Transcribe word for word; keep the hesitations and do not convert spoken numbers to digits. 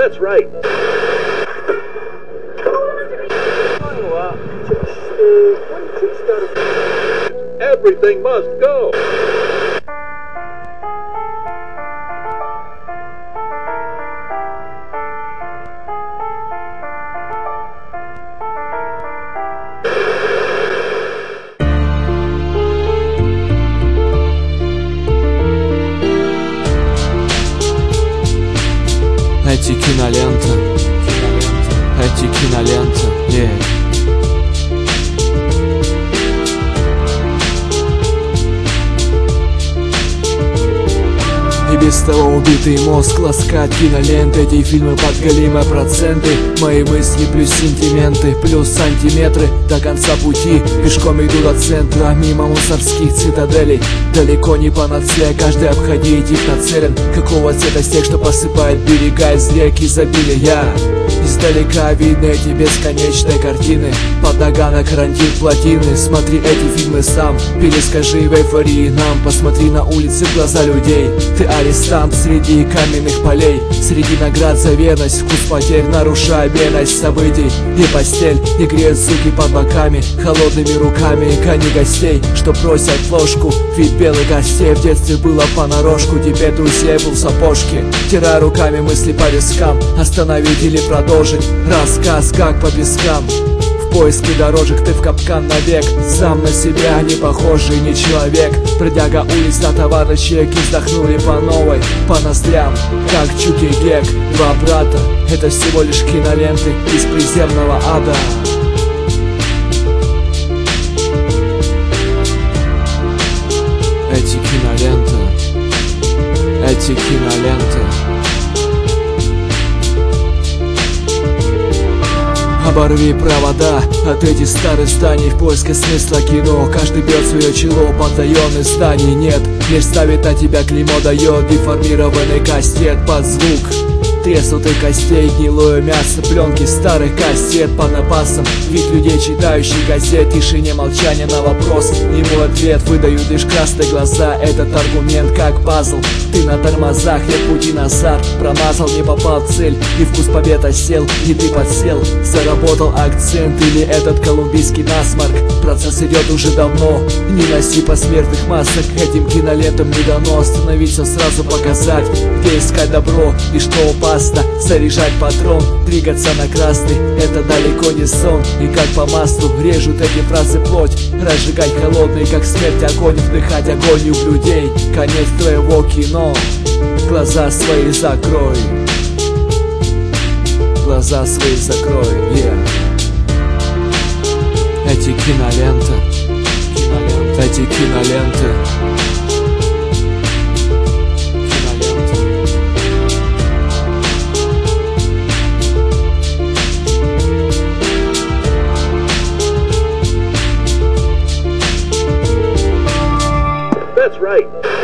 That's right. Everything must go. Эти киноленты, эти киноленты, yeah. И без того убитый мозг ласкает киноленты. Эти фильмы под голимые проценты. Мои мысли плюс сентименты, плюс сантиметры. До конца пути пешком иду до центра, мимо мусорских цитаделей. Далеко не панацея, каждый обходитель нацелен. Какого цвета снег, что посыпает берега из рек изобилия. Издалека видны эти бесконечные картины. Под нога на карантин плотины. Смотри эти фильмы сам, перескажи в эйфории нам. Посмотри на улицы в глаза людей. Ты арестант среди каменных полей, среди наград за верность, вкус потерь, нарушая бедность событий. И постель, и греют суки под боками, холодными руками гони гостей, что просят ложку. Вид белых гостей в детстве было понарошку. Теперь друзей был в сапожке. Тирая руками мысли по вискам. Остановить или продолжить рассказ, как по пескам. В поиске дорожек ты в капкан навек. Сам на себя не похожий, не человек. Бродяга улиц на товарной чеки вздохнули по новой, по ноздрям, как Чук и Гек. Два брата, это всего лишь киноленты из приземного ада. Эти киноленты, эти киноленты. Оборви провода от этих старых зданий в поиске смысла кино. Каждый бьет свое чело, батальон из зданий нет. Мир ставит на тебя клеймо, дает деформированный кастет под звук треснутых костей, гнилое мясо, пленки старых кассет по напасам. Вид людей, читающих газет, тишине молчания на вопрос. Ему ответ выдают лишь красные глаза. Этот аргумент как пазл. Ты на тормозах, нет пути назад. Промазал, не попал в цель, и вкус победа сел, и ты подсел. Заработал акцент или этот колумбийский насморк. Процесс идет уже давно. Не носи посмертных масок. Этим кинолентам не дано остановиться, сразу показать, где искать добро и что опасно. Заряжать патрон, двигаться на красный, это далеко не сон. И как по маслу режут эти фразы плоть. Разжигать холодный, как смерть, огонь. Вдыхать агонию в людей. Конец твоего кино. Глаза свои закрой. Глаза свои закрой, yeah. Эти киноленты, киноленты. Эти киноленты. That's right.